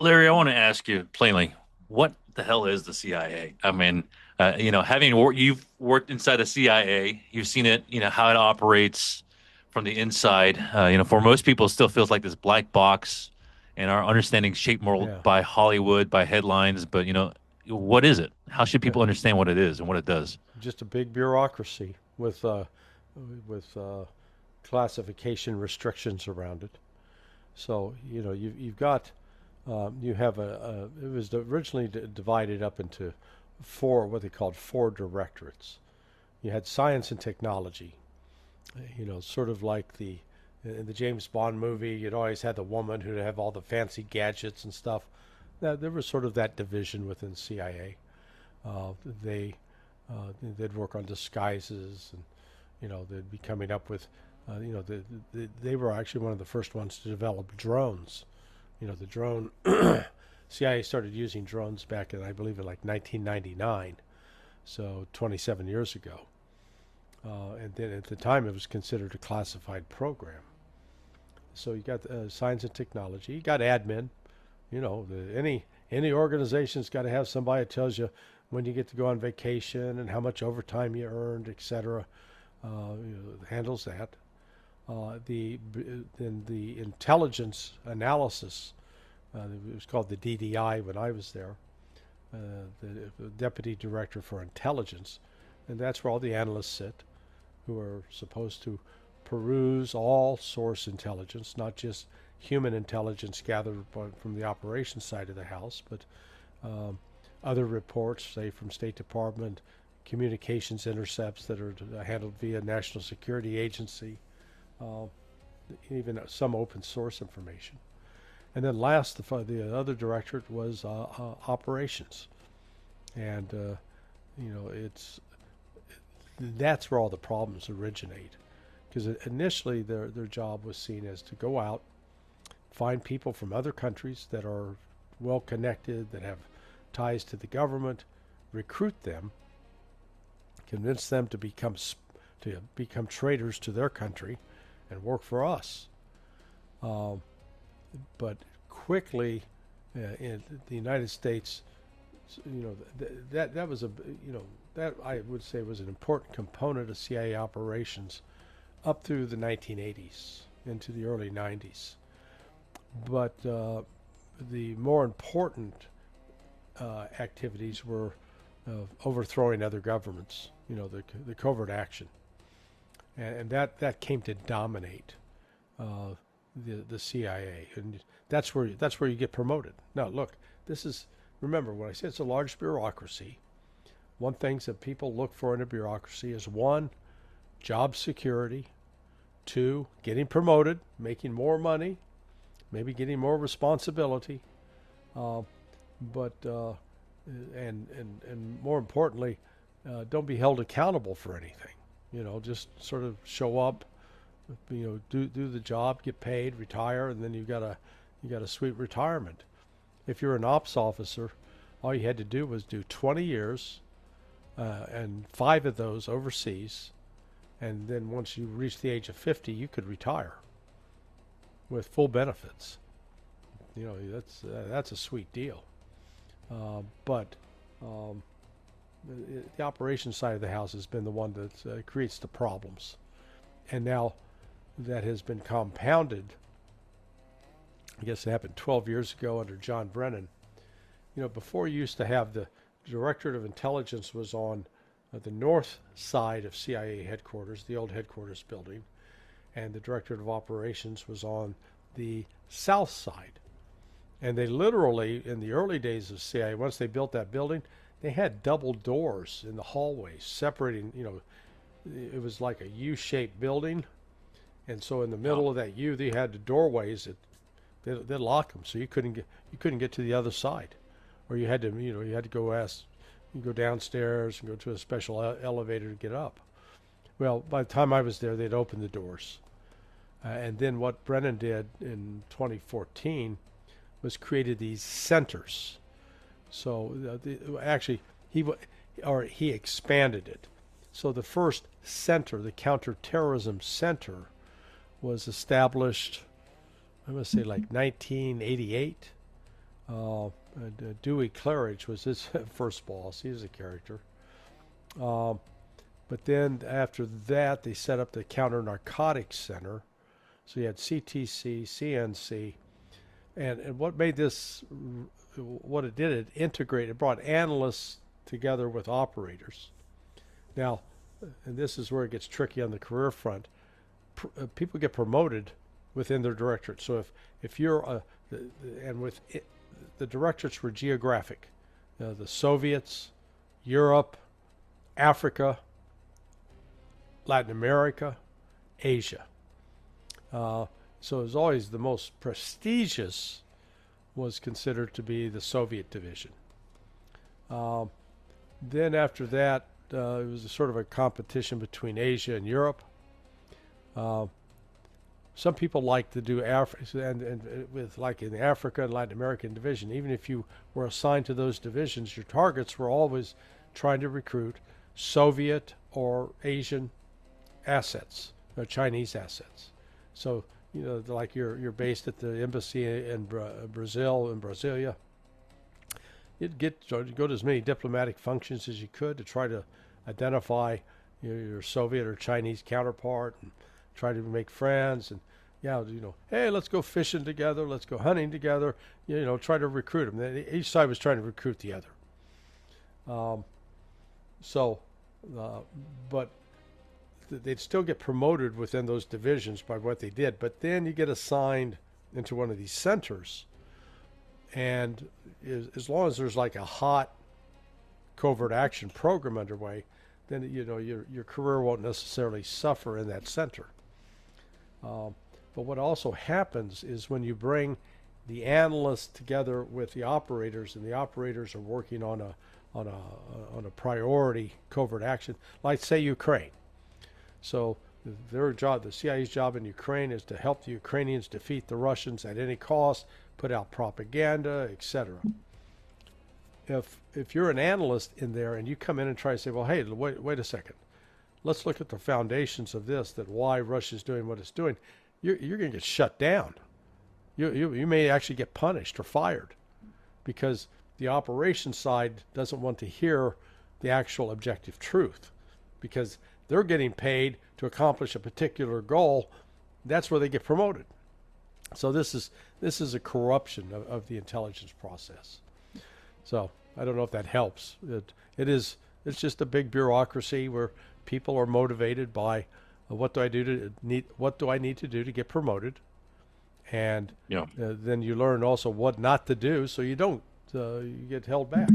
Larry, I want to ask you plainly, what the hell is the CIA? I mean, you've worked inside the CIA, you've seen it, how it operates from the inside. For most people, it still feels like this black box, and our understanding shaped more Yeah. by Hollywood, by headlines. But what is it? How should Yeah. people understand what it is and what it does? Just a big bureaucracy with classification restrictions around it. So you've got you have it was originally divided up into four, what they called four directorates. You had science and technology, sort of like the in the James Bond movie. You'd always had the woman who'd have all the fancy gadgets and stuff. Now, there was sort of that division within CIA. Uh, they they'd work on disguises, and they'd be coming up with they were actually one of the first ones to develop drones. The drone CIA started using drones back in, I believe, in like 1999, so 27 years ago. And then at the time, it was considered a classified program. So you got science and technology. You got admin. Any organization's got to have somebody that tells you when you get to go on vacation and how much overtime you earned, etc. Handles that. Then the intelligence analysis. It was called the DDI when I was there, the Deputy Director for Intelligence, and that's where all the analysts sit, who are supposed to peruse all source intelligence, not just human intelligence gathered from the operations side of the house, but um, other reports, say from State Department, communications intercepts that are handled via National Security Agency, uh, even some open source information. And then last, the other directorate was operations, and it's that's where all the problems originate. Because initially their job was seen as to go out, find people from other countries that are well connected, that have ties to the government, recruit them, convince them to become traitors to their country, and work for us. Um, but quickly, in the United States, that was that I would say was an important component of CIA operations up through the 1980s into the early 90s. But the more important activities were overthrowing other governments, the covert action, and that came to dominate uh, the CIA, and that's where you get promoted. Now, look, this is remember when I said it's a large bureaucracy. One thing that people look for in a bureaucracy is one, job security, two, getting promoted, making more money, maybe getting more responsibility, uh, but and more importantly, don't be held accountable for anything. Just sort of show up, do the job, get paid, retire, and then you got a sweet retirement. If you're an ops officer, all you had to do was do 20 years, and 5 of those overseas, and then once you reach the age of 50, you could retire with full benefits. That's a sweet deal. But um, the operations side of the house has been the one that creates the problems, and now that has been compounded. I guess it happened 12 years ago under John Brennan. Before you used to have the Directorate of Intelligence was on the north side of CIA headquarters, the old headquarters building, and the Directorate of Operations was on the south side. And they literally, in the early days of CIA, once they built that building, they had double doors in the hallways separating. It was like a U-shaped building, and so in the Yeah. middle of that U, they had the doorways that they'd lock them, so you couldn't get to the other side, or you had to go downstairs and go to a special elevator to get up. Well, by the time I was there, they'd opened the doors, and then what Brennan did in 2014 was created these centers. So actually, he expanded it. So the first center, the counterterrorism center, was established, I must say, like 1988. Dewey Claridge was his first boss. He was a character. Um, but then after that, they set up the Counter Narcotics Center. So you had CTC, CNC, and what made this, what it did, it integrated, it brought analysts together with operators. Now, and this is where it gets tricky on the career front. People get promoted within their directorate. So if you're and with it, the directorates were geographic, the Soviets, Europe, Africa, Latin America, Asia. So it was always the most prestigious was considered to be the Soviet division. Then after that, it was a sort of a competition between Asia and Europe. Some people like to do Africa, and with like in the Africa and Latin American division, even if you were assigned to those divisions, your targets were always trying to recruit Soviet or Asian assets, or Chinese assets. So, like you're based at the embassy in Brazil, in Brasilia. You'd go to as many diplomatic functions as you could to try to identify your Soviet or Chinese counterpart and try to make friends. And hey, let's go fishing together, let's go hunting together. Try to recruit them. Each side was trying to recruit the other. But they'd still get promoted within those divisions by what they did. But then you get assigned into one of these centers, and as long as there's like a hot covert action program underway, then your career won't necessarily suffer in that center. But what also happens is when you bring the analysts together with the operators, and the operators are working on a priority covert action, like say Ukraine. So their job, the CIA's job in Ukraine, is to help the Ukrainians defeat the Russians at any cost, put out propaganda, etc. If you're an analyst in there and you come in and try to say, well, hey, wait a second, let's look at the foundations of this, that why Russia's doing what it's doing, you're going to get shut down. You may actually get punished or fired, because the operations side doesn't want to hear the actual objective truth, because they're getting paid to accomplish a particular goal. That's where they get promoted. So this is a corruption of the intelligence process. So I don't know if that helps. It's just a big bureaucracy where people are motivated by what do I need to do to get promoted, and then you learn also what not to do so you don't you get held back.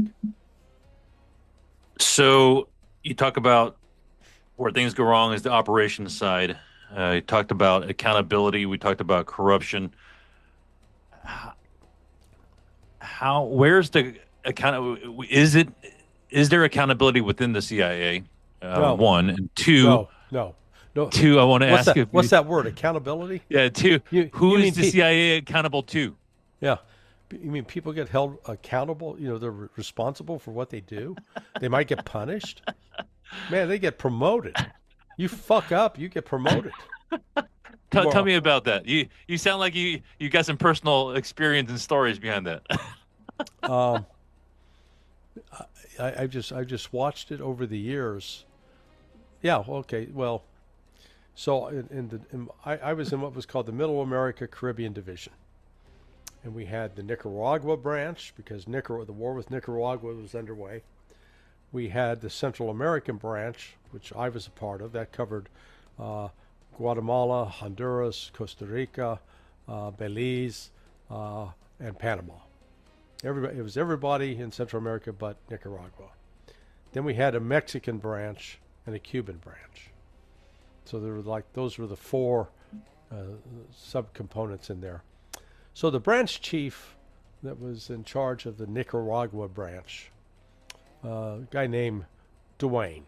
So you talk about where things go wrong is the operations side. You talked about accountability. We talked about corruption. Where's the is there accountability within the CIA? No. One, and two. No. Two, I want to ask you. What's that word? Accountability? Yeah. Two. Who is the CIA accountable to? Yeah. You mean people get held accountable? They're responsible for what they do. They might get punished. Man, they get promoted. You fuck up, you get promoted. Tell me about that. You sound like you got some personal experience and stories behind that. I just watched it over the years. Yeah. Okay. Well, so I was in what was called the Middle America Caribbean Division, and we had the Nicaragua branch because the war with Nicaragua was underway. We had the Central American branch, which I was a part of, that covered Guatemala, Honduras, Costa Rica, Belize, and Panama. It was everybody in Central America but Nicaragua. Then we had a Mexican branch and a Cuban branch. So those were the four subcomponents in there. So the branch chief that was in charge of the Nicaragua branch, a guy named Dwayne.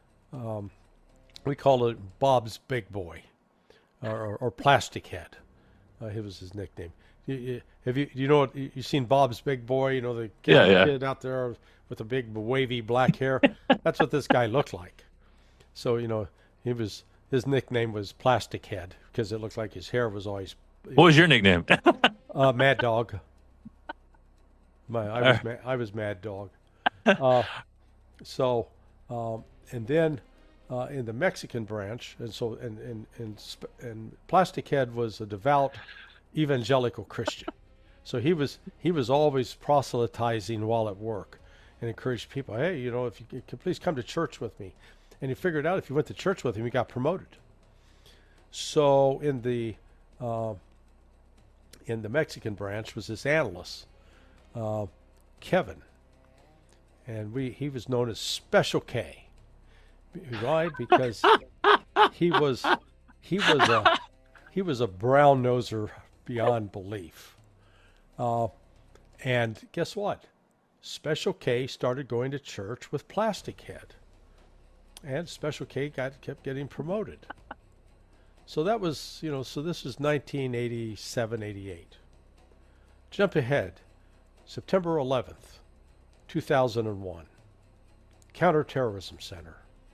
We call it Bob's Big Boy, or Plastic Head. He was his nickname. You've seen Bob's Big Boy? The kid out there with the big wavy black hair. That's what this guy looked like. So his nickname was Plastic Head because it looked like his hair was always. What was your nickname? Mad Dog. I was Mad Dog. Uh, so, and then in the Mexican branch, and Plastic Head was a devout evangelical Christian. So he was always proselytizing while at work, and encouraged people, hey, if you could please come to church with me. And he figured out if you went to church with him, he got promoted. So in the Mexican branch was this analyst, Kevin, and he was known as Special K. Why? Because he was a brown noser beyond belief. And guess what? Special K started going to church with Plastic Head, and Special K kept getting promoted. So that was, so this was 1987, 88. Jump ahead, September 11th, 2001, Counterterrorism Center.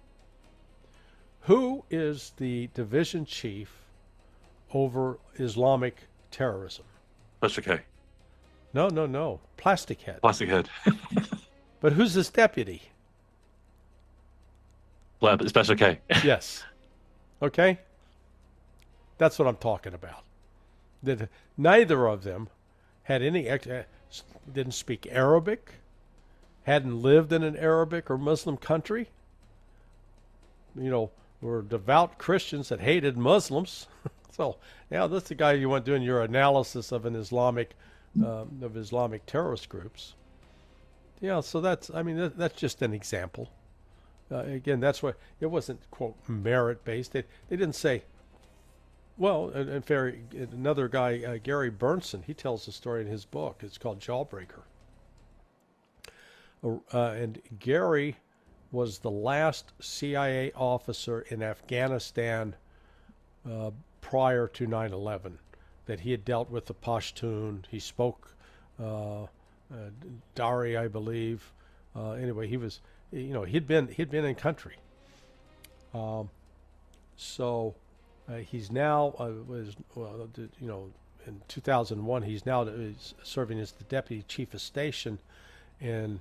Who is the division chief over Islamic terrorism? Special K. No. Plastic Head. Plastic Head. But who's his deputy? Special K. Yes. Okay? That's what I'm talking about. That neither of them had didn't speak Arabic, hadn't lived in an Arabic or Muslim country. Were devout Christians that hated Muslims. So, that's the guy you want doing your analysis of Islamic terrorist groups. So that's just an example. Again, that's why it wasn't, quote, merit-based. They didn't say, well, and another guy, Gary Burnson, he tells a story in his book. It's called Jawbreaker. And Gary was the last CIA officer in Afghanistan prior to 9/11 that he had dealt with the Pashtun. He spoke Dari, I believe. Anyway, he was, he'd been in country. He's now in 2001 he's now serving as the deputy chief of station in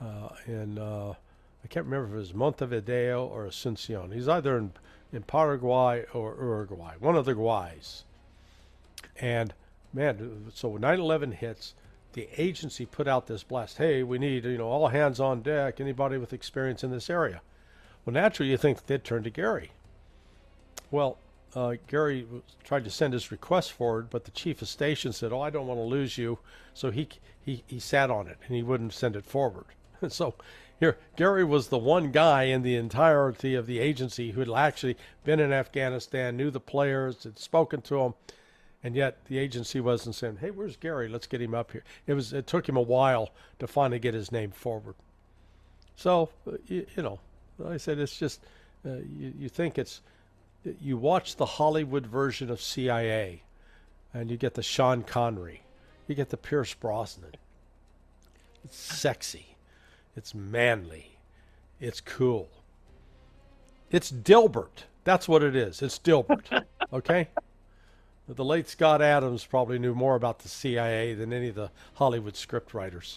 I can't remember if it was Montevideo or Asuncion. He's either in Paraguay or Uruguay, one of the Guays. And man, so when 9/11 hits, the agency put out this blast. Hey, we need all hands on deck. Anybody with experience in this area? Well, naturally, you think they'd turn to Gary. Well, Gary tried to send his request forward, but the chief of station said, "Oh, I don't want to lose you," so he sat on it and he wouldn't send it forward. So here, Gary was the one guy in the entirety of the agency who had actually been in Afghanistan, knew the players, had spoken to them, and yet the agency wasn't saying, "Hey, where's Gary? Let's get him up here." It took him a while to finally get his name forward. So I said it's just you think it's. You watch the Hollywood version of CIA, and you get the Sean Connery, you get the Pierce Brosnan. It's sexy, it's manly, it's cool. It's Dilbert. That's what it is. It's Dilbert. Okay? The late Scott Adams probably knew more about the CIA than any of the Hollywood scriptwriters.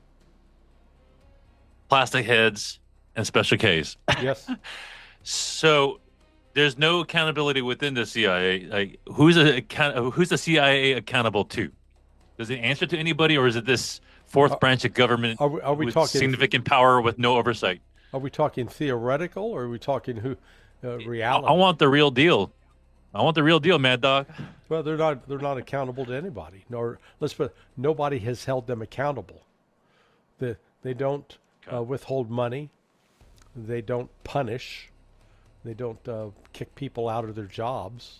Plastic Heads and Special Ks. Yes. So there's no accountability within the CIA. Like, who's the CIA accountable to? Does it answer to anybody, or is it this fourth branch of government are we with talking significant power with no oversight? Are we talking theoretical, or are we talking reality? I want the real deal. I want the real deal, Mad Dog. Well, they're not accountable to anybody. Nobody has held them accountable. They don't withhold money. They don't punish. They don't kick people out of their jobs.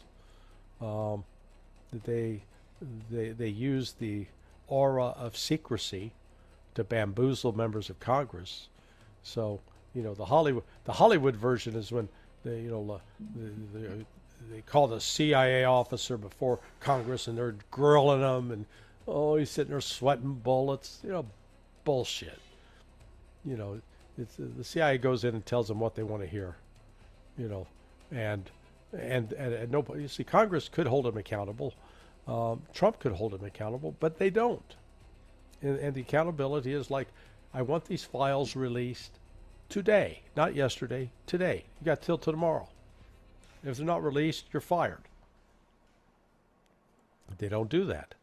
They use the aura of secrecy to bamboozle members of Congress. So the Hollywood version is when they call the CIA officer before Congress and they're grilling him and he's sitting there sweating bullets. Bullshit. It's the CIA goes in and tells them what they want to hear. And nobody. You see, Congress could hold him accountable. Trump could hold him accountable, but they don't. And the accountability is like, I want these files released today, not yesterday, today. You got till tomorrow. If they're not released, you're fired. They don't do that.